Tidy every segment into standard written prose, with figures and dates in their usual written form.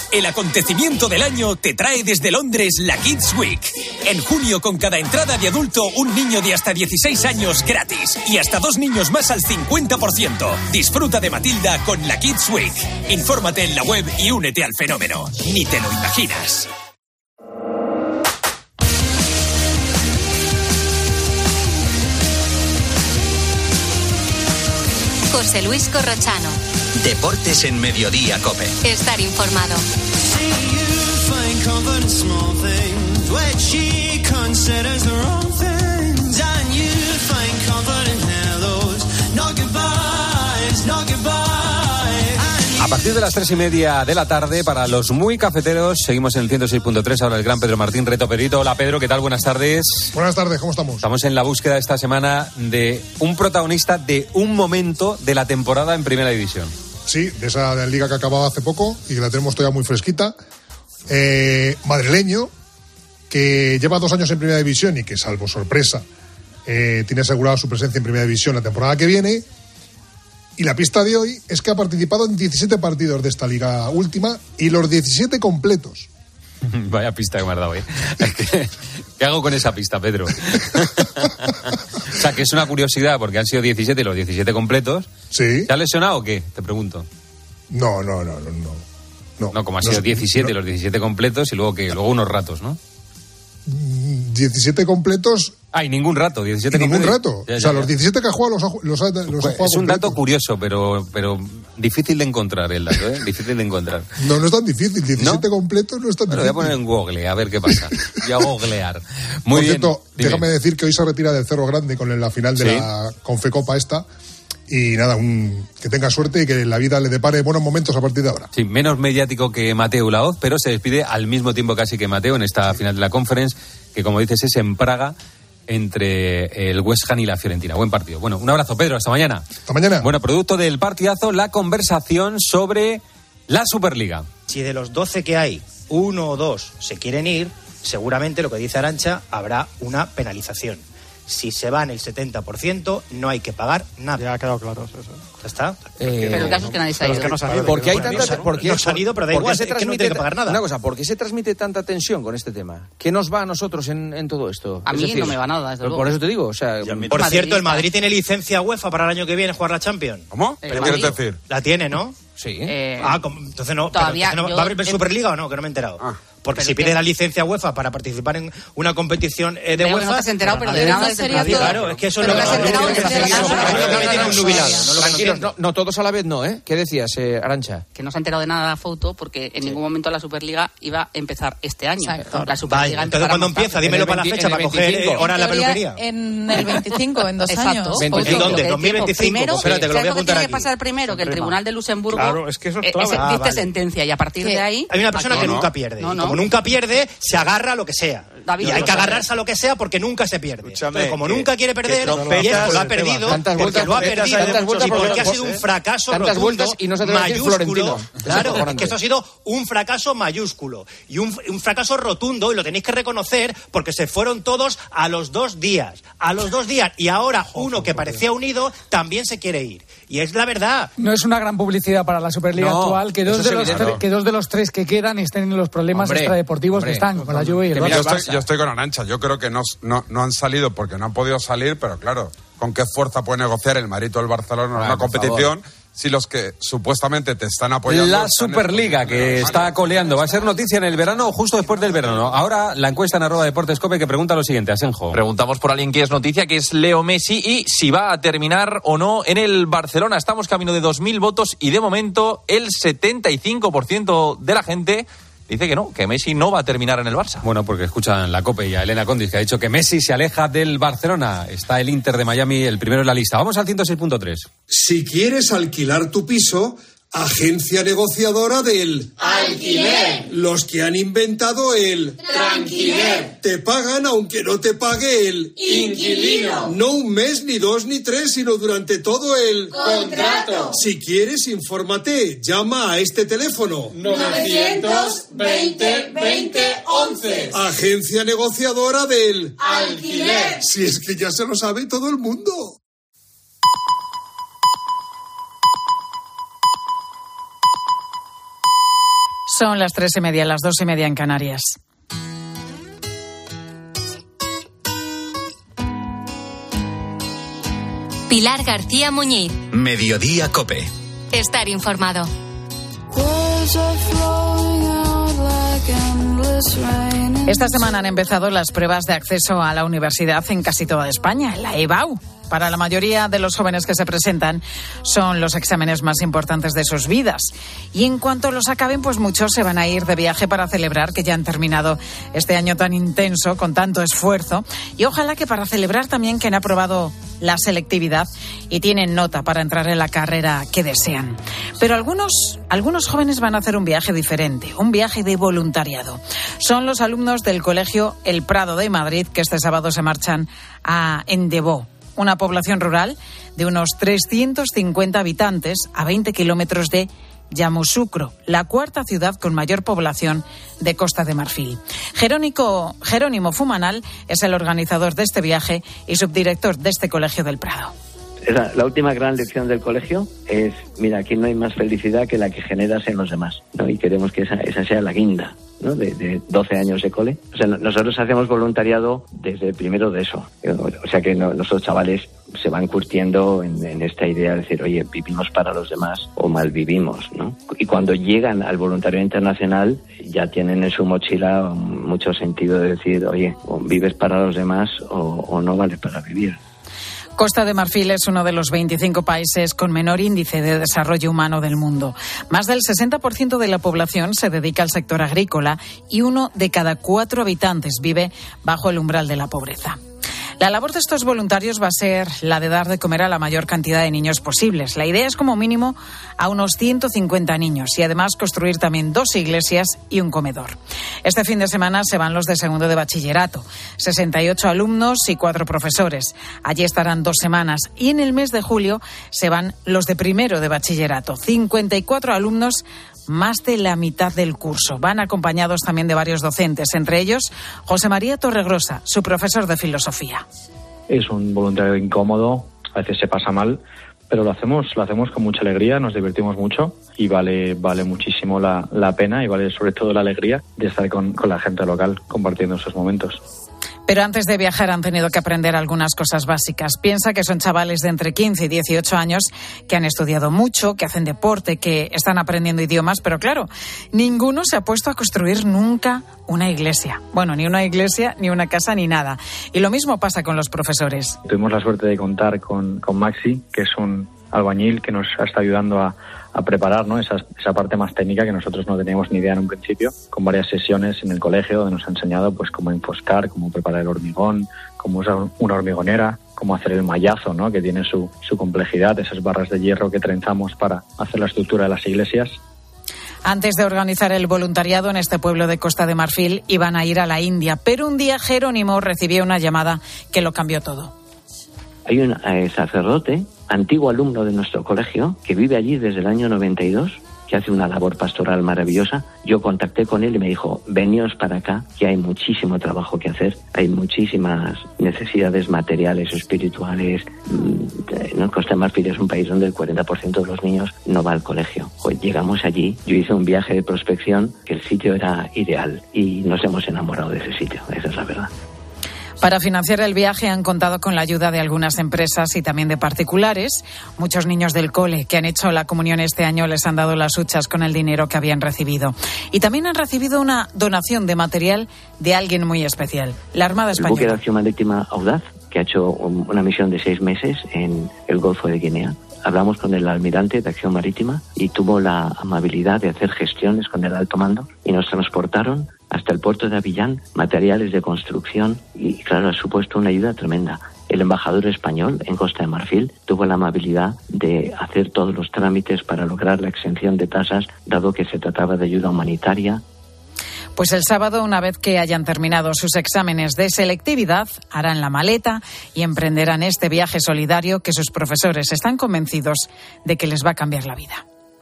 El acontecimiento del año te trae desde Londres la Kids Week. En junio, con cada entrada de adulto, un niño de hasta 16 años gratis. Y hasta 2 niños más al 50%. Disfruta de Matilda con la Kids Week. Infórmate en la web y únete al fenómeno. Ni te lo imaginas. José Luis Corrochano. Deportes en Mediodía COPE. Estar informado. A partir de las 3:30 de la tarde, para los muy cafeteros, seguimos en el 106.3, ahora el gran Pedro Martín, Reto Pedrito. Hola Pedro, ¿qué tal? Buenas tardes. Buenas tardes, ¿cómo estamos? Estamos en la búsqueda esta semana de un protagonista de un momento de la temporada en Primera División. Sí, de esa liga que acababa hace poco y que la tenemos todavía muy fresquita. Madrileño, que lleva 2 años en Primera División y que, salvo sorpresa, tiene asegurada su presencia en Primera División la temporada que viene. Y la pista de hoy es que ha participado en 17 partidos de esta liga última y los 17 completos. Vaya pista que me has dado, ¿eh? ¿Qué hago con esa pista, Pedro? O sea, que es una curiosidad porque han sido 17 y los 17 completos. Sí. ¿Te has lesionado o qué? Te pregunto. No, como han sido 17 los 17 completos y luego que luego unos ratos, ¿no? 17 completos. Ay, ningún rato, 17 ningún completos. rato. Ya. Los 17 que ha jugado los ha jugado. Es un dato curioso, pero difícil de encontrar el dato, ¿eh? Difícil de encontrar. No es tan difícil. 17 completos no es tan difícil. Lo voy a poner en Google, a ver qué pasa. Voy a googlear. Muy bien. Por cierto, déjame decir que hoy se retira del Cerro Grande con la final de la Confecopa esta. Y nada, que tenga suerte y que la vida le depare buenos momentos a partir de ahora. Sí, menos mediático que Mateo Laoz, pero se despide al mismo tiempo casi que Mateo en esta final de la Conference, que como dices es en Praga, entre el West Ham y la Fiorentina. Buen partido. Bueno, un abrazo, Pedro, hasta mañana. Hasta mañana. Bueno, producto del partidazo, la conversación sobre la Superliga. Si de los 12 que hay, 1 o 2 se quieren ir, seguramente lo que dice Arantxa, habrá una penalización. Si se van el 70%, no hay que pagar nada. Ya ha quedado claro eso. ¿Ya está? Pero el caso es que nadie se ha ido. ¿Por qué hay tanta... No se han ido, pero da igual, es que no tiene que pagar nada. Una cosa, ¿por qué se transmite tanta tensión con este tema? ¿Qué nos va a nosotros en todo esto? A mí no me va nada, desde luego. Por eso te digo, o sea... Por cierto, el Madrid tiene licencia UEFA para el año que viene jugar la Champions. ¿Cómo? ¿Qué quieres decir? La tiene, ¿no? Sí. Entonces no. Todavía ¿Va a haber Superliga o no? Que no me he enterado. Porque si pide la licencia UEFA para participar en una competición de pero UEFA... No te has enterado, pero de nada sería todo. Claro, es que eso es lo que tiene un nubilado. Tranquilos, no todos a la vez no, ¿eh? ¿Qué decías, Arantxa? Que no se ha enterado de nada de la foto porque en ningún momento la Superliga iba a empezar este año. La Superliga entonces, ¿cuándo empieza? Dímelo para la fecha, para coger hora en la peluquería. En el 25, en 2 años. ¿En dónde? ¿2025? Primero, espérate, que lo voy a apuntar aquí. Tiene que pasar primero que el Tribunal de Luxemburgo claro, es que eso es clave. dicte sentencia y a partir de ahí... Hay una persona que nunca pierde. Como nunca pierde, se agarra a lo que sea. David, y hay que agarrarse a lo que sea porque nunca se pierde. Entonces, como nunca quiere perder, y esto lo ha perdido, porque lo ha perdido, y porque ha sido un fracaso rotundo, y no se mayúsculo. Claro, es que esto ha sido un fracaso mayúsculo. Y un fracaso rotundo, y lo tenéis que reconocer, porque se fueron todos a los 2 días. A los 2 días. Y ahora uno que parecía unido también se quiere ir. Y es la verdad. No es una gran publicidad para la Superliga actual que 2 de los 3 que quedan estén en los problemas extradeportivos que están con la Juve y el Barça. Yo estoy con Arantxa. Yo creo que no han salido porque no han podido salir, pero claro, ¿con qué fuerza puede negociar el Madrid o el Barcelona en una competición si los que supuestamente te están apoyando... La Superliga, que está coleando, va a ser noticia en el verano o justo después del verano. Ahora la encuesta en @deportescope que pregunta lo siguiente, Asenjo. Preguntamos por alguien que es noticia, que es Leo Messi, y si va a terminar o no en el Barcelona. Estamos camino de 2.000 votos y de momento el 75% de la gente dice que no, que Messi no va a terminar en el Barça. Bueno, porque escuchan la COPE y a Elena Condis, que ha dicho que Messi se aleja del Barcelona. Está el Inter de Miami, el primero en la lista. Vamos al 106.3. Si quieres alquilar tu piso, agencia negociadora del alquiler. Los que han inventado el tranquiler. Te pagan aunque no te pague el inquilino. No un mes, ni 2, ni 3, sino durante todo el contrato. Si quieres, infórmate. Llama a este teléfono. 920 20 11. Agencia negociadora del alquiler. Si es que ya se lo sabe todo el mundo. Son las 3:30, las 2:30 en Canarias. Pilar García Muñiz. Mediodía COPE. Estar informado. Esta semana han empezado las pruebas de acceso a la universidad en casi toda España, la EBAU. Para la mayoría de los jóvenes que se presentan, son los exámenes más importantes de sus vidas. Y en cuanto los acaben, pues muchos se van a ir de viaje para celebrar que ya han terminado este año tan intenso, con tanto esfuerzo. Y ojalá que para celebrar también que han aprobado la selectividad y tienen nota para entrar en la carrera que desean. Pero algunos jóvenes van a hacer un viaje diferente, un viaje de voluntariado. Son los alumnos del Colegio El Prado de Madrid que este sábado se marchan a Endebó, una población rural de unos 350 habitantes a 20 kilómetros de Yamoussoukro, la cuarta ciudad con mayor población de Costa de Marfil. Jerónimo Fumanal es el organizador de este viaje y subdirector de este Colegio del Prado. La última gran lección del colegio es, mira, aquí no hay más felicidad que la que generas en los demás, ¿no? Y queremos que esa sea la guinda, ¿no? de 12 años de cole. O sea, nosotros hacemos voluntariado desde el primero de eso. O sea que nuestros chavales se van curtiendo en esta idea de decir, oye, vivimos para los demás o malvivimos, ¿no? Y cuando llegan al voluntariado internacional ya tienen en su mochila mucho sentido de decir, oye, o vives para los demás o no vale para vivir. Costa de Marfil es uno de los 25 países con menor índice de desarrollo humano del mundo. Más del 60% de la población se dedica al sector agrícola y 1 de cada 4 habitantes vive bajo el umbral de la pobreza. La labor de estos voluntarios va a ser la de dar de comer a la mayor cantidad de niños posibles. La idea es como mínimo a unos 150 niños y además construir también 2 iglesias y un comedor. Este fin de semana se van los de segundo de bachillerato, 68 alumnos y 4 profesores. Allí estarán 2 semanas y en el mes de julio se van los de primero de bachillerato, 54 alumnos, más de la mitad del curso. Van acompañados también de varios docentes, entre ellos José María Torregrosa, su profesor de filosofía. Es un voluntariado incómodo, a veces se pasa mal, pero lo hacemos con mucha alegría, nos divertimos mucho y vale muchísimo la pena y vale sobre todo la alegría de estar con la gente local compartiendo esos momentos. Pero antes de viajar han tenido que aprender algunas cosas básicas. Piensa que son chavales de entre 15 y 18 años que han estudiado mucho, que hacen deporte, que están aprendiendo idiomas, pero claro, ninguno se ha puesto a construir nunca una iglesia. Bueno, ni una iglesia, ni una casa, ni nada. Y lo mismo pasa con los profesores. Tuvimos la suerte de contar con Maxi, que es un albañil que nos está ayudando a preparar, ¿no? esa parte más técnica que nosotros no teníamos ni idea en un principio, con varias sesiones en el colegio donde nos ha enseñado pues cómo enfoscar, cómo preparar el hormigón, cómo usar una hormigonera, cómo hacer el mallazo, ¿no? que tiene su complejidad, esas barras de hierro que trenzamos para hacer la estructura de las iglesias. Antes de organizar el voluntariado en este pueblo de Costa de Marfil iban a ir a la India, pero un día Jerónimo recibió una llamada que lo cambió todo. Hay un sacerdote, antiguo alumno de nuestro colegio, que vive allí desde el año 92, que hace una labor pastoral maravillosa. Yo contacté con él y me dijo, veníos para acá, que hay muchísimo trabajo que hacer, hay muchísimas necesidades materiales, espirituales. Costa de Marfil es un país donde el 40% de los niños no va al colegio. Pues llegamos allí, yo hice un viaje de prospección, que el sitio era ideal y nos hemos enamorado de ese sitio, esa es la verdad. Para financiar el viaje han contado con la ayuda de algunas empresas y también de particulares. Muchos niños del cole que han hecho la comunión este año les han dado las huchas con el dinero que habían recibido. Y también han recibido una donación de material de alguien muy especial, la Armada Española. El buque de acción marítima Audaz, que ha hecho una misión de 6 meses en el Golfo de Guinea. Hablamos con el almirante de acción marítima y tuvo la amabilidad de hacer gestiones con el alto mando y nos transportaron hasta el puerto de Abiyán materiales de construcción y claro, ha supuesto una ayuda tremenda. El embajador español en Costa de Marfil tuvo la amabilidad de hacer todos los trámites para lograr la exención de tasas, dado que se trataba de ayuda humanitaria. Pues el sábado, una vez que hayan terminado sus exámenes de selectividad, harán la maleta y emprenderán este viaje solidario que sus profesores están convencidos de que les va a cambiar la vida.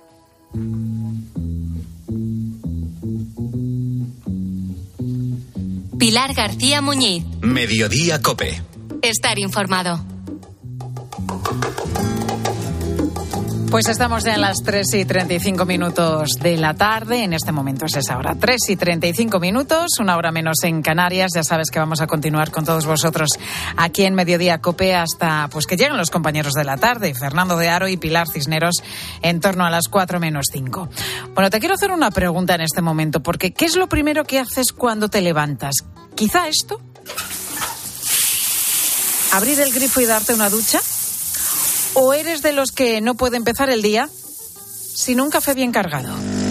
Pilar García Muñiz. Mediodía COPE. Estar informado. Pues estamos ya en las 3:35 de la tarde. En este momento es esa hora, 3:35, una hora menos en Canarias. Ya sabes que vamos a continuar con todos vosotros aquí en Mediodía COPE hasta pues que lleguen los compañeros de la tarde, Fernando de Aro y Pilar Cisneros, en torno a las 4:05. Bueno, te quiero hacer una pregunta en este momento, porque ¿qué es lo primero que haces cuando te levantas? ¿Quizá esto? ¿Abrir el grifo y darte una ducha? ¿O eres de los que no puede empezar el día sin un café bien cargado?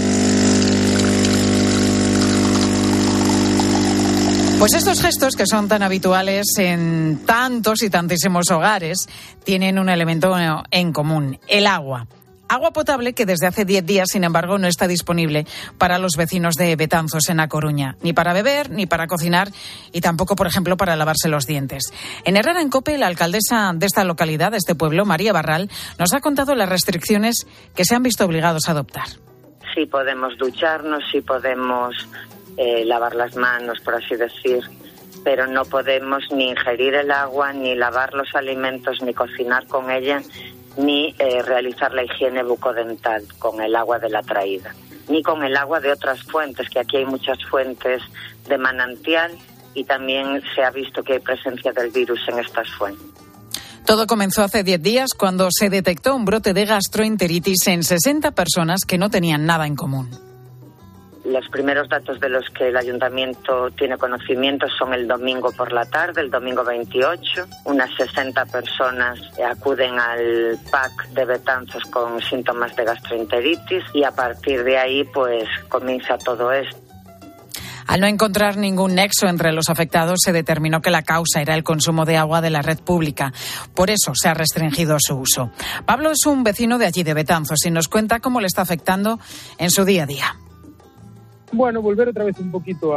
Pues estos gestos, que son tan habituales en tantos y tantísimos hogares, tienen un elemento en común: el agua. Agua potable que desde hace 10 días, sin embargo, no está disponible para los vecinos de Betanzos, en A Coruña. Ni para beber, ni para cocinar, y tampoco, por ejemplo, para lavarse los dientes. En Herrera en COPE, la alcaldesa de esta localidad, de este pueblo, María Barral, nos ha contado las restricciones que se han visto obligados a adoptar. Sí podemos ducharnos, sí podemos lavar las manos, por así decir, pero no podemos ni ingerir el agua, ni lavar los alimentos, ni cocinar con ella, ni realizar la higiene bucodental con el agua de la traída, ni con el agua de otras fuentes, que aquí hay muchas fuentes de manantial y también se ha visto que hay presencia del virus en estas fuentes. Todo comenzó hace 10 días cuando se detectó un brote de gastroenteritis en 60 personas que no tenían nada en común. Los primeros datos de los que el ayuntamiento tiene conocimiento son el domingo por la tarde, el domingo 28. Unas 60 personas acuden al PAC de Betanzos con síntomas de gastroenteritis y a partir de ahí pues comienza todo esto. Al no encontrar ningún nexo entre los afectados, se determinó que la causa era el consumo de agua de la red pública. Por eso se ha restringido su uso. Pablo es un vecino de allí, de Betanzos, y nos cuenta cómo le está afectando en su día a día. Bueno, volver otra vez un poquito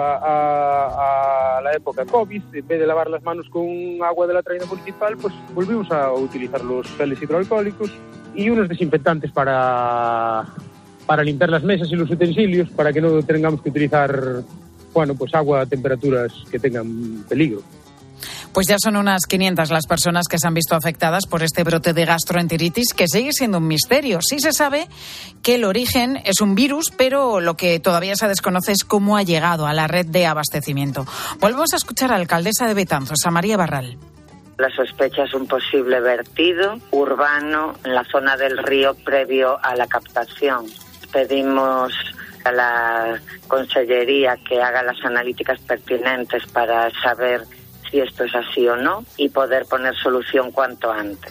a la época COVID. En vez de lavar las manos con agua de la traída municipal, pues volvimos a utilizar los geles hidroalcohólicos y unos desinfectantes para limpiar las mesas y los utensilios, para que no tengamos que utilizar, bueno, pues agua a temperaturas que tengan peligro. Pues ya son unas 500 las personas que se han visto afectadas por este brote de gastroenteritis, que sigue siendo un misterio. Sí se sabe que el origen es un virus, pero lo que todavía se desconoce es cómo ha llegado a la red de abastecimiento. Volvemos a escuchar a la alcaldesa de Betanzos, a María Barral. La sospecha es un posible vertido urbano en la zona del río previo a la captación. Pedimos a la Consellería que haga las analíticas pertinentes para saber si esto es así o no y poder poner solución cuanto antes.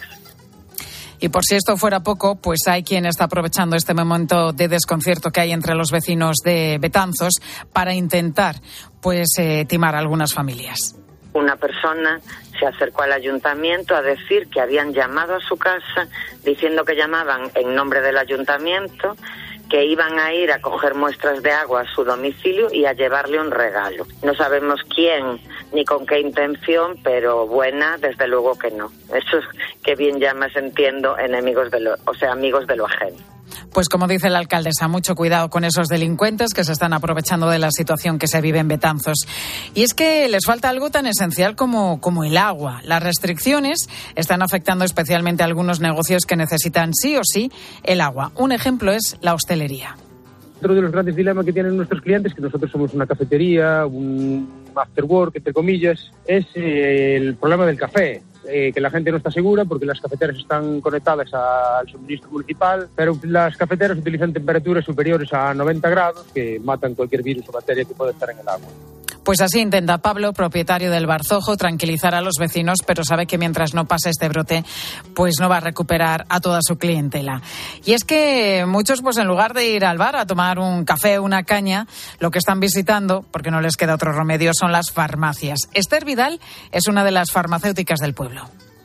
Y por si esto fuera poco, pues hay quien está aprovechando este momento de desconcierto que hay entre los vecinos de Betanzos para intentar pues timar a algunas familias. Una persona se acercó al ayuntamiento a decir que habían llamado a su casa diciendo que llamaban en nombre del ayuntamiento, que iban a ir a coger muestras de agua a su domicilio y a llevarle un regalo. No sabemos quién ni con qué intención, pero buena, desde luego que no. Eso es que bien llamas, entiendo, amigos de lo ajeno. Pues como dice la alcaldesa, mucho cuidado con esos delincuentes que se están aprovechando de la situación que se vive en Betanzos. Y es que les falta algo tan esencial como el agua. Las restricciones están afectando especialmente a algunos negocios que necesitan sí o sí el agua. Un ejemplo es la hostelería. Otro de los grandes dilemas que tienen nuestros clientes, que nosotros somos una cafetería, un after work, entre comillas, es el problema del café. Que la gente no está segura porque las cafeteras están conectadas al suministro municipal, pero las cafeteras utilizan temperaturas superiores a 90 grados que matan cualquier virus o bacteria que pueda estar en el agua. Pues así intenta Pablo, propietario del Barzojo, tranquilizar a los vecinos, pero sabe que mientras no pase este brote, pues no va a recuperar a toda su clientela. Y es que muchos, pues en lugar de ir al bar a tomar un café o una caña, lo que están visitando, porque no les queda otro remedio, son las farmacias. Esther Vidal es una de las farmacéuticas del pueblo.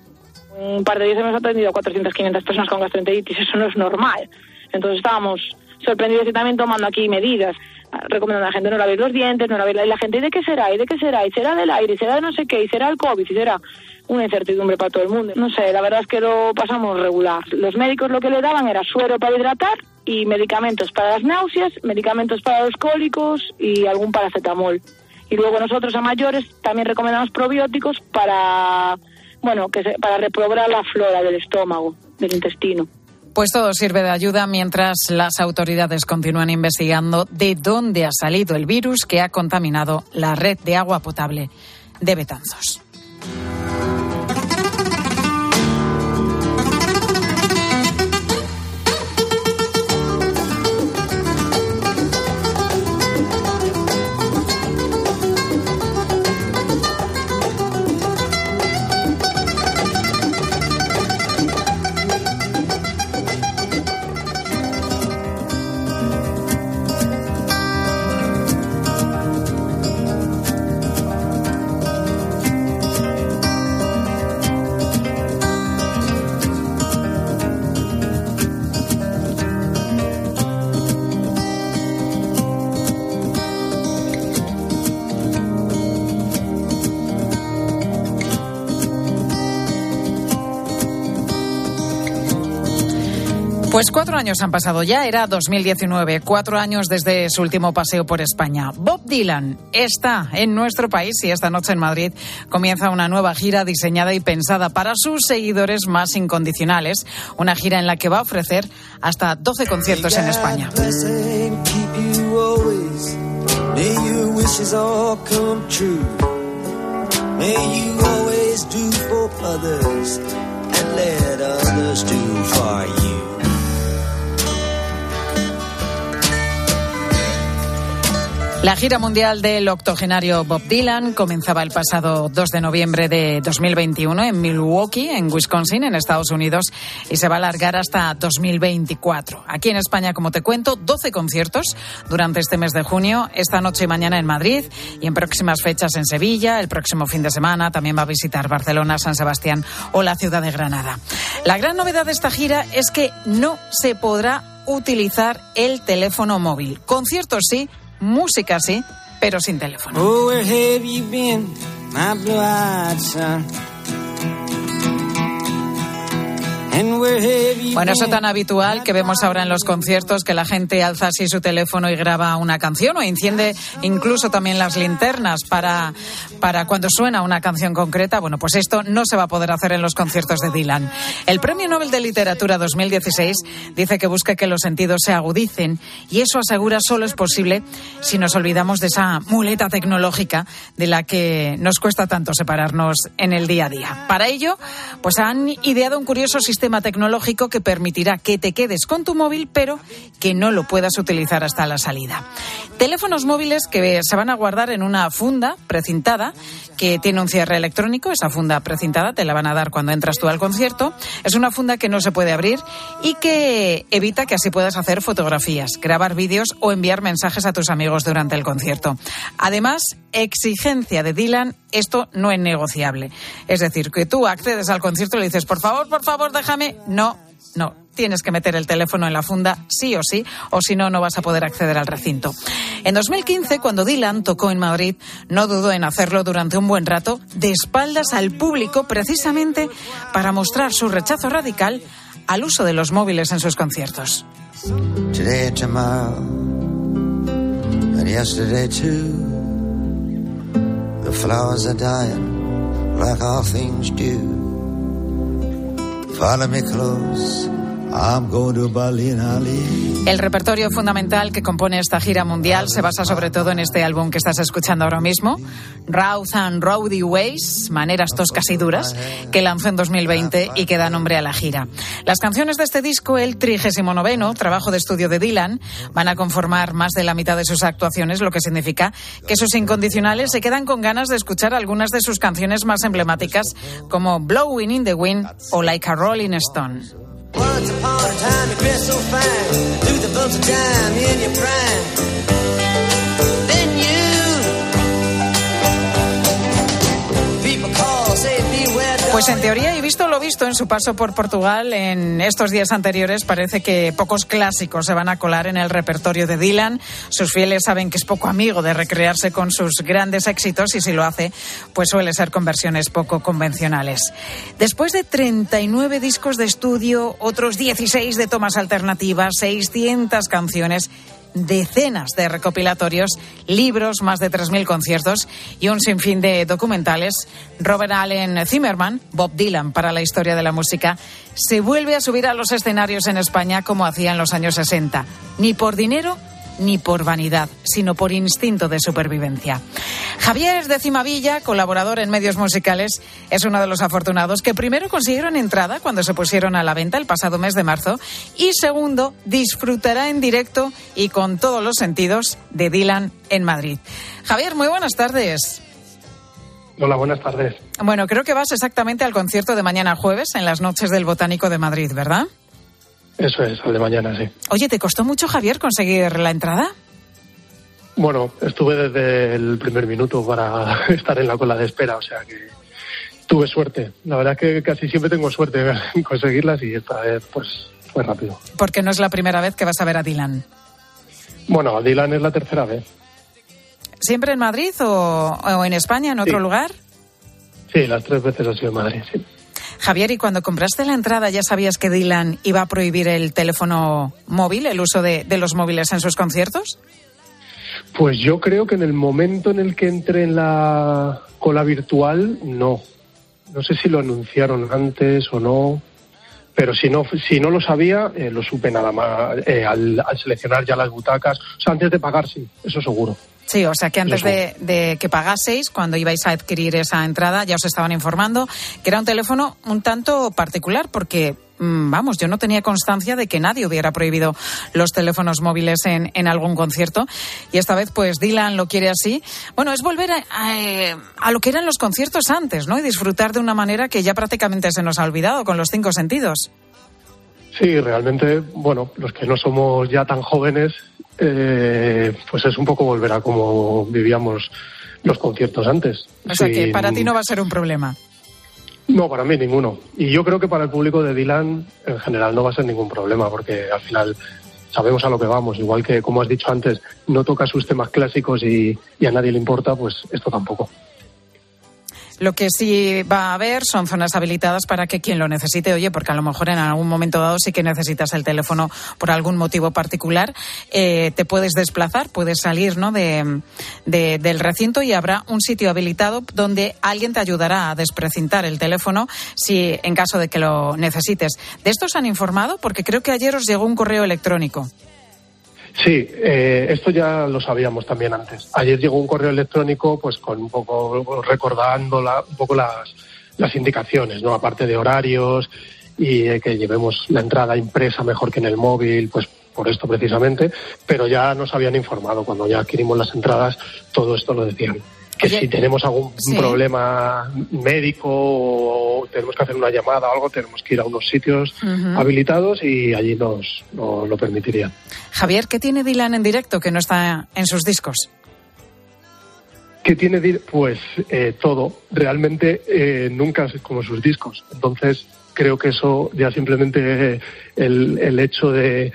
Un par de días hemos atendido a 400-500 personas con gastroenteritis, eso no es normal. Entonces estábamos sorprendidos y también tomando aquí medidas, recomendando a la gente no lavar los dientes, no lavar, y la gente, ¿y de qué será? ¿Y de qué será? ¿Y será del aire? ¿Y será de no sé qué? ¿Y será el COVID? ¿Y será una incertidumbre para todo el mundo? No sé, la verdad es que lo pasamos regular. Los médicos lo que le daban era suero para hidratar y medicamentos para las náuseas, medicamentos para los cólicos y algún paracetamol. Y luego nosotros a mayores también recomendamos probióticos para reprogramar la flora del estómago, del intestino. Pues todo sirve de ayuda mientras las autoridades continúan investigando de dónde ha salido el virus que ha contaminado la red de agua potable de Betanzos. Pues 4 años han pasado ya, era 2019, 4 años desde su último paseo por España. Bob Dylan está en nuestro país y esta noche en Madrid comienza una nueva gira diseñada y pensada para sus seguidores más incondicionales. Una gira en la que va a ofrecer hasta 12 conciertos en España. La gira mundial del octogenario Bob Dylan comenzaba el pasado 2 de noviembre de 2021 en Milwaukee, en Wisconsin, en Estados Unidos, y se va a alargar hasta 2024. Aquí en España, como te cuento, 12 conciertos durante este mes de junio, esta noche y mañana en Madrid y en próximas fechas en Sevilla. El próximo fin de semana también va a visitar Barcelona, San Sebastián o la ciudad de Granada. La gran novedad de esta gira es que no se podrá utilizar el teléfono móvil. Conciertos sí, música sí, pero sin teléfono. Oh, where have you been, my blue-eyed son? Bueno, eso tan habitual que vemos ahora en los conciertos, que la gente alza así su teléfono y graba una canción o enciende incluso también las linternas para cuando suena una canción concreta. Bueno, pues esto no se va a poder hacer en los conciertos de Dylan. El Premio Nobel de Literatura 2016 dice que busca que los sentidos se agudicen y eso, asegura, solo es posible si nos olvidamos de esa muleta tecnológica de la que nos cuesta tanto separarnos en el día a día. Para ello, pues han ideado un curioso sistema tecnológico que permitirá que te quedes con tu móvil, pero que no lo puedas utilizar hasta la salida. Teléfonos móviles que se van a guardar en una funda precintada que tiene un cierre electrónico. Esa funda precintada te la van a dar cuando entras tú al concierto. Es una funda que no se puede abrir y que evita que así puedas hacer fotografías, grabar vídeos o enviar mensajes a tus amigos durante el concierto. Además, exigencia de Dylan, esto no es negociable. Es decir, que tú accedes al concierto y le dices, por favor, déjame. No, tienes que meter el teléfono en la funda sí o sí, o si no, no vas a poder acceder al recinto. En 2015, cuando Dylan tocó en Madrid, no dudó en hacerlo durante un buen rato, de espaldas al público, precisamente para mostrar su rechazo radical al uso de los móviles en sus conciertos. Today, tomorrow, and yesterday too. The flowers are dying like all things do. Follow me close. I'm going to Berlin, Ali. El repertorio fundamental que compone esta gira mundial se basa sobre todo en este álbum que estás escuchando ahora mismo, Rough and Rowdy Ways, maneras toscas y duras, que lanzó en 2020 y que da nombre a la gira. Las canciones de este disco, el 39º trabajo de estudio de Dylan, van a conformar más de la mitad de sus actuaciones, lo que significa que sus incondicionales se quedan con ganas de escuchar algunas de sus canciones más emblemáticas, como Blowing in the Wind o Like a Rolling Stone. Once upon a time you dressed so fine, through the bumps of time in your prime. Then you people call, say beware. Pues en teoría, y visto lo visto en su paso por Portugal en estos días anteriores, parece que pocos clásicos se van a colar en el repertorio de Dylan. Sus fieles saben que es poco amigo de recrearse con sus grandes éxitos y si lo hace, pues suele ser con versiones poco convencionales. Después de 39 discos de estudio, otros 16 de tomas alternativas, 600 canciones, decenas de recopilatorios, libros, más de 3.000 conciertos y un sinfín de documentales. Robert Allen Zimmerman, Bob Dylan para la historia de la música, se vuelve a subir a los escenarios en España como hacía en los años 60. Ni por dinero ni por vanidad, sino por instinto de supervivencia. Javier de Cimavilla, colaborador en medios musicales, es uno de los afortunados que primero consiguieron entrada cuando se pusieron a la venta el pasado mes de marzo y segundo, disfrutará en directo y con todos los sentidos de Dylan en Madrid. Javier, muy buenas tardes. Hola, buenas tardes. Bueno, creo que vas exactamente al concierto de mañana jueves en las Noches del Botánico de Madrid, ¿verdad? Eso es, al de mañana, sí. Oye, ¿te costó mucho, Javier, conseguir la entrada? Bueno, estuve desde el primer minuto para estar en la cola de espera, o sea que tuve suerte. La verdad es que casi siempre tengo suerte en conseguirlas y esta vez pues fue rápido. Porque no es la primera vez que vas a ver a Dylan. Bueno, a Dylan es la tercera vez. ¿Siempre en Madrid o en España, en otro lugar? Sí, las 3 veces ha sido en Madrid, sí. Javier, ¿y cuando compraste la entrada ya sabías que Dylan iba a prohibir el teléfono móvil, el uso de los móviles en sus conciertos? Pues yo creo que en el momento en el que entré en la cola virtual, no. No sé si lo anunciaron antes o no, pero si no lo sabía, lo supe nada más al seleccionar ya las butacas. O sea, antes de pagar, sí, eso seguro. Sí, o sea que antes de que pagaseis, cuando ibais a adquirir esa entrada, ya os estaban informando que era un teléfono un tanto particular, porque, vamos, yo no tenía constancia de que nadie hubiera prohibido los teléfonos móviles en algún concierto, y esta vez, pues, Dylan lo quiere así. Bueno, es volver a lo que eran los conciertos antes, ¿no? Y disfrutar de una manera que ya prácticamente se nos ha olvidado, con los 5 sentidos. Sí, realmente, bueno, los que no somos ya tan jóvenes, pues es un poco volver a como vivíamos los conciertos antes. O sea que para ti no va a ser un problema. No, para mí ninguno. Y yo creo que para el público de Dylan en general no va a ser ningún problema, porque al final sabemos a lo que vamos. Igual que, como has dicho antes, no toca sus temas clásicos y a nadie le importa, pues esto tampoco. Lo que sí va a haber son zonas habilitadas para que quien lo necesite, oye, porque a lo mejor en algún momento dado sí que necesitas el teléfono por algún motivo particular, te puedes desplazar, puedes salir, ¿no?, del recinto y habrá un sitio habilitado donde alguien te ayudará a desprecintar el teléfono si en caso de que lo necesites. ¿De esto os han informado? Porque creo que ayer os llegó un correo electrónico. Sí, esto ya lo sabíamos también antes. Ayer llegó un correo electrónico, pues con un poco recordando un poco las indicaciones, ¿no? Aparte de horarios y que llevemos la entrada impresa mejor que en el móvil, pues por esto precisamente. Pero ya nos habían informado cuando ya adquirimos las entradas, todo esto lo decían. Que si tenemos algún problema médico o tenemos que hacer una llamada o algo, tenemos que ir a unos sitios habilitados y allí nos lo permitirían. Javier, ¿qué tiene Dylan en directo que no está en sus discos? ¿Qué tiene? Pues todo. Realmente nunca es como sus discos. Entonces creo que eso ya simplemente el hecho de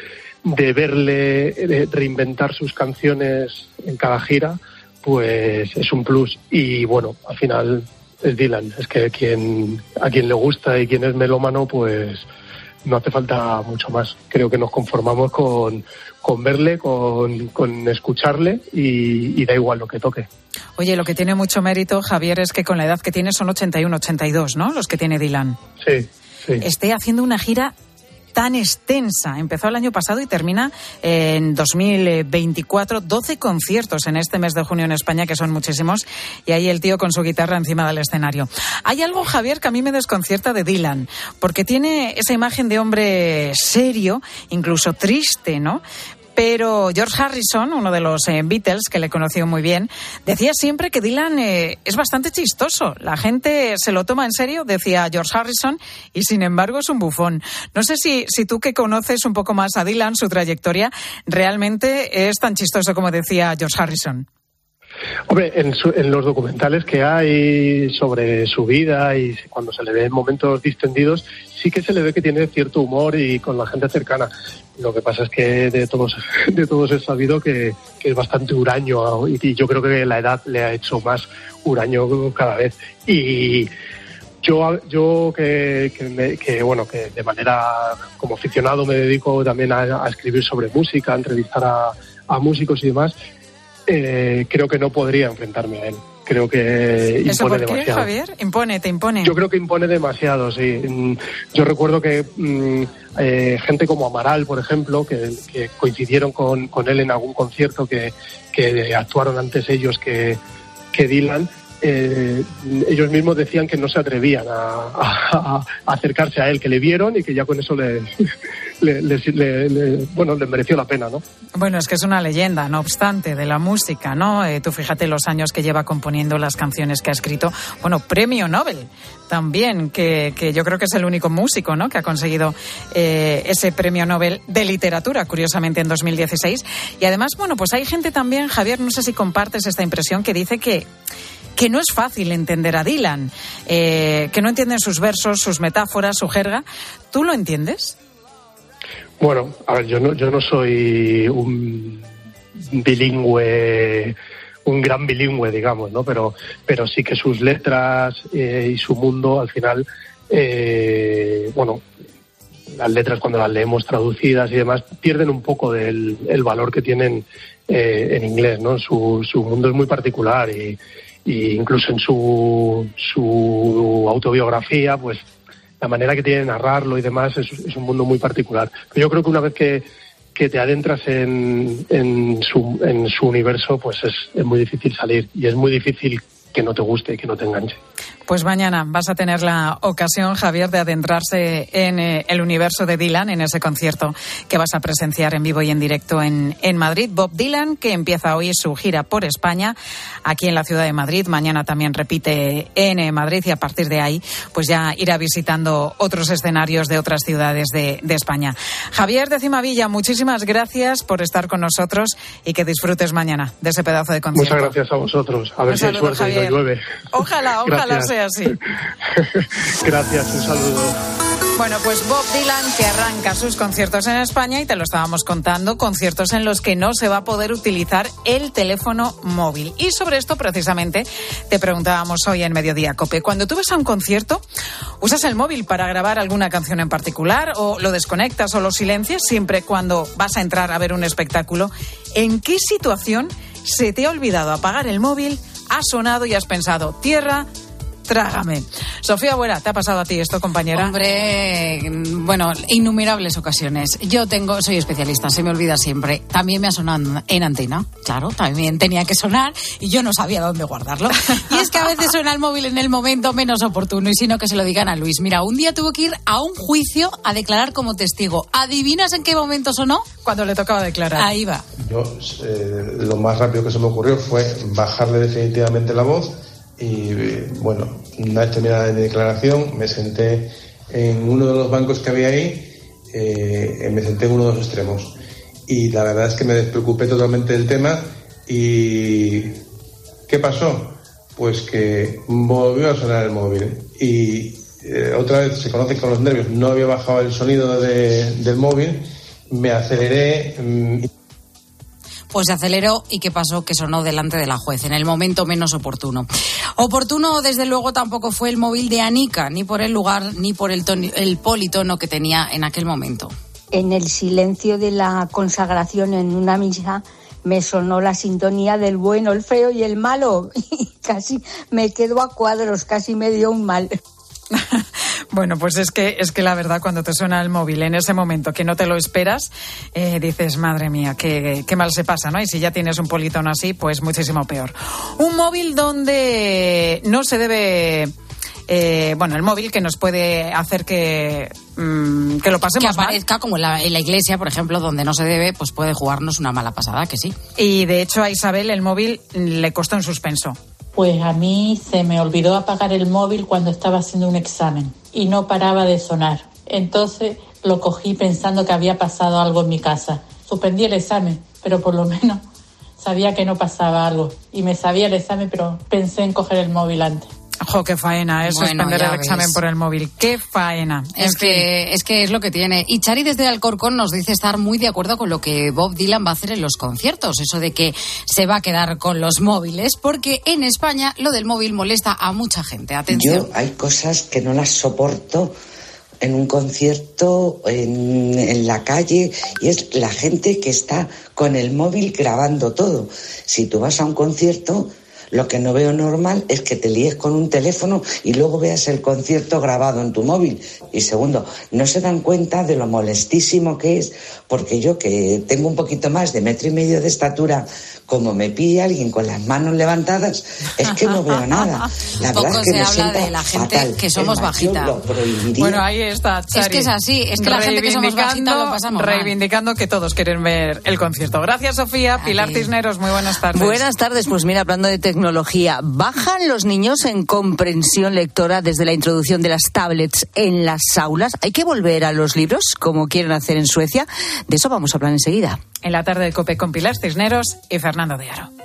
verle reinventar sus canciones en cada gira, pues es un plus. Y bueno, al final es Dylan. Es que a quien le gusta y quien es melómano, pues no hace falta mucho más. Creo que nos conformamos con verle, con escucharle y da igual lo que toque. Oye, lo que tiene mucho mérito, Javier, es que con la edad que tiene son 81, 82, ¿no?, los que tiene Dylan. Sí. Esté haciendo una gira tan extensa. Empezó el año pasado y termina en 2024. 12 conciertos en este mes de junio en España, que son muchísimos, y ahí el tío con su guitarra encima del escenario. Hay algo, Javier, que a mí me desconcierta de Dylan, porque tiene esa imagen de hombre serio, incluso triste, ¿no? Pero George Harrison, uno de los Beatles, que le conoció muy bien, decía siempre que Dylan es bastante chistoso. La gente se lo toma en serio, decía George Harrison, y sin embargo es un bufón. No sé si tú, que conoces un poco más a Dylan, su trayectoria, realmente es tan chistoso como decía George Harrison. Hombre, en los documentales que hay sobre su vida y cuando se le ve en momentos distendidos, sí que se le ve que tiene cierto humor y con la gente cercana. Lo que pasa es que de todos es sabido que es bastante huraño y yo creo que la edad le ha hecho más huraño cada vez. Y yo que de manera como aficionado me dedico también a escribir sobre música, a entrevistar a a músicos y demás, creo que no podría enfrentarme a él. Creo que impone ¿Eso por qué, demasiado. Javier? ¿Te impone? Yo creo que impone demasiado, sí. Yo recuerdo que gente como Amaral, por ejemplo, que coincidieron con él en algún concierto, que actuaron antes ellos que Dylan, ellos mismos decían que no se atrevían a acercarse a él, que le vieron y que ya con eso le mereció la pena, ¿no? Bueno, es que es una leyenda, no obstante, de la música, ¿no? Tú fíjate los años que lleva componiendo, las canciones que ha escrito. Bueno, premio Nobel también, que yo creo que es el único músico, ¿no?, que ha conseguido ese premio Nobel de literatura, curiosamente en 2016. Y además, bueno, pues hay gente también, Javier, no sé si compartes esta impresión, que dice que no es fácil entender a Dylan, que no entienden sus versos, sus metáforas, su jerga. ¿Tú lo entiendes? Bueno, a ver, yo no soy un bilingüe, un gran bilingüe, digamos, ¿no? Pero sí que sus letras y su mundo, al final, las letras cuando las leemos traducidas y demás, pierden un poco el valor que tienen en inglés, ¿no? Su mundo es muy particular y incluso en su autobiografía, pues la manera que tiene de narrarlo y demás es un mundo muy particular. Pero yo creo que una vez que te adentras en su universo, pues es muy difícil salir y es muy difícil que no te guste y que no te enganche. Pues mañana vas a tener la ocasión, Javier, de adentrarse en el universo de Dylan, en ese concierto que vas a presenciar en vivo y en directo en Madrid. Bob Dylan, que empieza hoy su gira por España, aquí en la ciudad de Madrid. Mañana también repite en Madrid y a partir de ahí pues ya irá visitando otros escenarios de otras ciudades de España. Javier de Cimavilla, muchísimas gracias por estar con nosotros y que disfrutes mañana de ese pedazo de concierto. Muchas gracias a vosotros. A ver si hay suerte, Javier. Y no llueve. Ojalá sea así. Gracias, un saludo. Bueno, pues Bob Dylan, que arranca sus conciertos en España, y te lo estábamos contando, conciertos en los que no se va a poder utilizar el teléfono móvil. Y sobre esto, precisamente, te preguntábamos hoy en Mediodía COPE. Cuando tú vas a un concierto, ¿usas el móvil para grabar alguna canción en particular o lo desconectas o lo silencias siempre cuando vas a entrar a ver un espectáculo? ¿En qué situación se te ha olvidado apagar el móvil, has sonado y has pensado, tierra, trágame? Sofía Buera, ¿te ha pasado a ti esto, compañera? Hombre, bueno, innumerables ocasiones. Soy especialista, se me olvida siempre. También me ha sonado en antena, claro, también tenía que sonar y yo no sabía dónde guardarlo. Y es que a veces suena el móvil en el momento menos oportuno, y si no, que se lo digan a Luis. Mira, un día tuvo que ir a un juicio a declarar como testigo. ¿Adivinas en qué momento sonó? Cuando le tocaba declarar. Ahí va. Yo, lo más rápido que se me ocurrió fue bajarle definitivamente la voz. Y bueno, una vez terminada mi declaración, me senté en uno de los bancos que había ahí, me senté en uno de los extremos. Y la verdad es que me despreocupé totalmente del tema. ¿Y qué pasó? Pues que volvió a sonar el móvil. Y otra vez, se conoce con los nervios, no había bajado el sonido del móvil, me aceleré. Pues se aceleró, y ¿qué pasó? Que sonó delante de la juez, en el momento menos oportuno. Oportuno, desde luego, tampoco fue el móvil de Anika, ni por el lugar, ni por el politono que tenía en aquel momento. En el silencio de la consagración en una misa me sonó la sintonía del bueno, el feo y el malo. Y casi me quedo a cuadros, casi me dio un mal. Bueno, pues es que la verdad, cuando te suena el móvil en ese momento que no te lo esperas, dices, madre mía, qué mal se pasa, ¿no? Y si ya tienes un politono así, pues muchísimo peor. Un móvil donde no se debe... el móvil que nos puede hacer que lo pasemos que aparezca mal. Como en la iglesia, por ejemplo, donde no se debe, pues puede jugarnos una mala pasada, que sí. Y de hecho a Isabel el móvil le costó en suspenso. Pues a mí se me olvidó apagar el móvil cuando estaba haciendo un examen y no paraba de sonar. Entonces lo cogí pensando que había pasado algo en mi casa. Suspendí el examen, pero por lo menos sabía que no pasaba algo. Y me sabía el examen, pero pensé en coger el móvil antes. ¡Jo, qué faena! Suspender el examen por el móvil. ¡Qué faena! Es que es lo que tiene. Y Chari desde Alcorcón nos dice estar muy de acuerdo con lo que Bob Dylan va a hacer en los conciertos. Eso de que se va a quedar con los móviles, porque en España lo del móvil molesta a mucha gente. Atención. Yo hay cosas que no las soporto en un concierto, en la calle, y es la gente que está con el móvil grabando todo. Si tú vas a un concierto, lo que no veo normal es que te líes con un teléfono y luego veas el concierto grabado en tu móvil. Y segundo, no se dan cuenta de lo molestísimo que es, porque yo, que tengo un poquito más de 1,5 metros de estatura, como me pille alguien con las manos levantadas, es que no veo nada. La Poco verdad es que se me habla de la gente fatal. que somos bajita. Bueno, ahí está, Chari. Es que es así, es que la gente que somos bajita lo pasamos mal. Reivindicando que todos quieren ver el concierto. Gracias, Sofía. Pilar Cisneros, muy buenas tardes. Buenas tardes. Pues mira, hablando de tecnología, ¿bajan los niños en comprensión lectora desde la introducción de las tablets en las aulas? ¿Hay que volver a los libros, como quieren hacer en Suecia? De eso vamos a hablar enseguida. En la tarde de COPE con Pilar Cisneros y Fernando de Aro.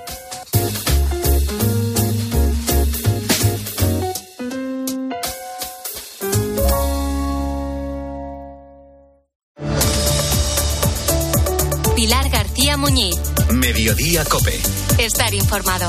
Pilar García Muñiz. Mediodía COPE. Estar informado.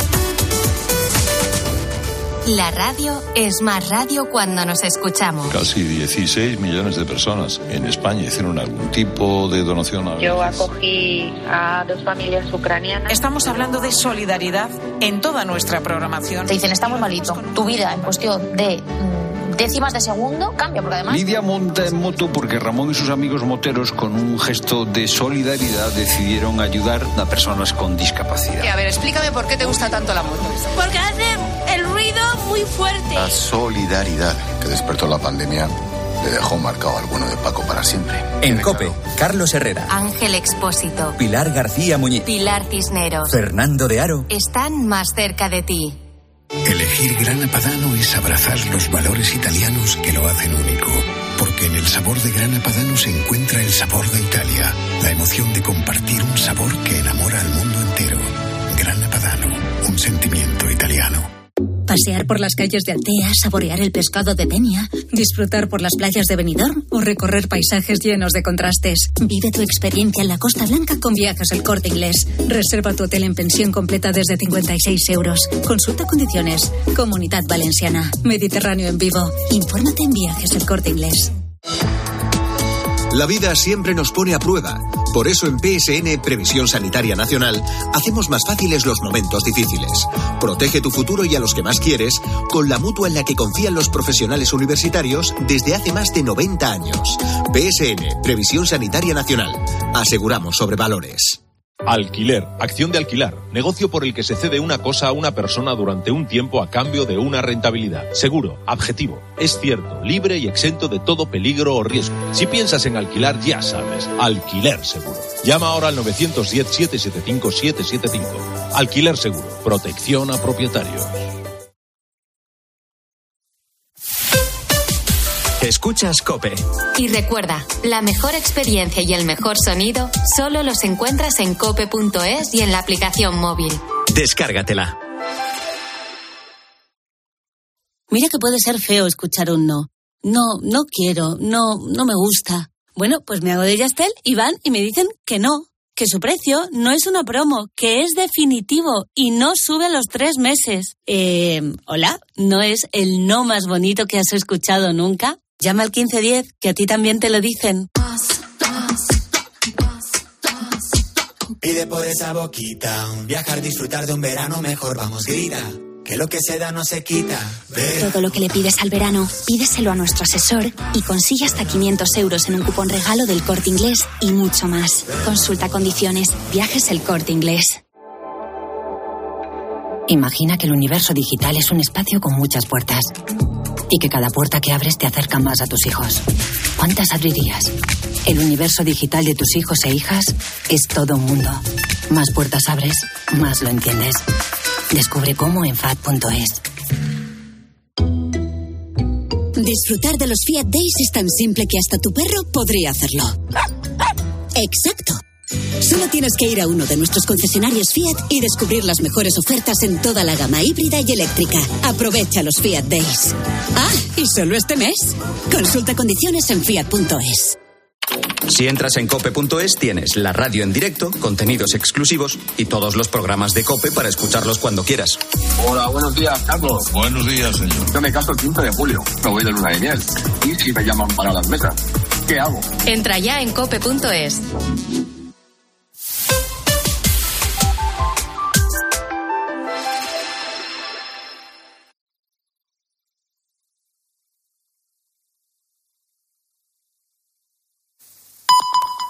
La radio es más radio cuando nos escuchamos. Casi 16 millones de personas en España hicieron algún tipo de donación. Yo acogí a 2 familias ucranianas. Estamos hablando de solidaridad en toda nuestra programación. Te dicen, está muy malito. Tu vida en cuestión de décimas de segundo cambia, porque además... Lidia monta en moto porque Ramón y sus amigos moteros, con un gesto de solidaridad, decidieron ayudar a personas con discapacidad. A ver, explícame por qué te gusta tanto la moto. Porque hace el ruido muy fuerte. La solidaridad que despertó la pandemia le dejó marcado alguno de Paco para siempre. En COPE, Carlos Herrera, Ángel Expósito, Pilar García Muñiz, Pilar Cisneros, Fernando de Aro. Están más cerca de ti. Elegir Grana Padano es abrazar los valores italianos que lo hacen único. Porque en el sabor de Grana Padano se encuentra el sabor de Italia, la emoción de compartir un sabor que enamora al mundo entero. Grana Padano, un sentimiento italiano. Pasear por las calles de Altea, saborear el pescado de Denia, disfrutar por las playas de Benidorm o recorrer paisajes llenos de contrastes. Vive tu experiencia en la Costa Blanca con Viajes El Corte Inglés. Reserva tu hotel en pensión completa desde 56 euros. Consulta condiciones. Comunidad Valenciana. Mediterráneo en vivo. Infórmate en Viajes El Corte Inglés. La vida siempre nos pone a prueba. Por eso en PSN, Previsión Sanitaria Nacional, hacemos más fáciles los momentos difíciles. Protege tu futuro y a los que más quieres con la mutua en la que confían los profesionales universitarios desde hace más de 90 años. PSN, Previsión Sanitaria Nacional. Aseguramos sobre valores. Alquiler, acción de alquilar, negocio por el que se cede una cosa a una persona durante un tiempo a cambio de una rentabilidad. Seguro, objetivo, es cierto, libre y exento de todo peligro o riesgo. Si piensas en alquilar, ya sabes, Alquiler Seguro. Llama ahora al 910-775-775. Alquiler Seguro, protección a propietarios. Escuchas COPE. Y recuerda, la mejor experiencia y el mejor sonido solo los encuentras en cope.es y en la aplicación móvil. Descárgatela. Mira que puede ser feo escuchar un no. No quiero, no me gusta. Bueno, pues me hago de Yastel y van y me dicen que no, que su precio no es una promo, que es definitivo y no sube a los 3 meses. Hola, ¿no es el no más bonito que has escuchado nunca? Llama al 1510, que a ti también te lo dicen. Pide por esa boquita, viajar, disfrutar de un verano mejor, vamos, grita, que lo que se da no se quita. Todo lo que le pides al verano, pídeselo a nuestro asesor y consigue hasta 500 euros en un cupón regalo del Corte Inglés y mucho más. Consulta condiciones, Viajes El Corte Inglés. Imagina que el universo digital es un espacio con muchas puertas y que cada puerta que abres te acerca más a tus hijos. ¿Cuántas abrirías? El universo digital de tus hijos e hijas es todo un mundo. Más puertas abres, más lo entiendes. Descubre cómo en FAD.es. Disfrutar de los Fiat Days es tan simple que hasta tu perro podría hacerlo. Exacto. Solo tienes que ir a uno de nuestros concesionarios Fiat y descubrir las mejores ofertas en toda la gama híbrida y eléctrica. Aprovecha los Fiat Days. Ah, y solo este mes. Consulta condiciones en Fiat.es. Si entras en cope.es tienes la radio en directo, contenidos exclusivos y todos los programas de COPE para escucharlos cuando quieras. Hola, buenos días, Carlos. Buenos días, señor. Yo me caso el 15 de julio. Me voy de luna de miel. ¿Y si me llaman para las mesas? ¿Qué hago? Entra ya en cope.es.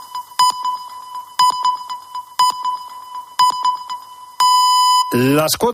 Las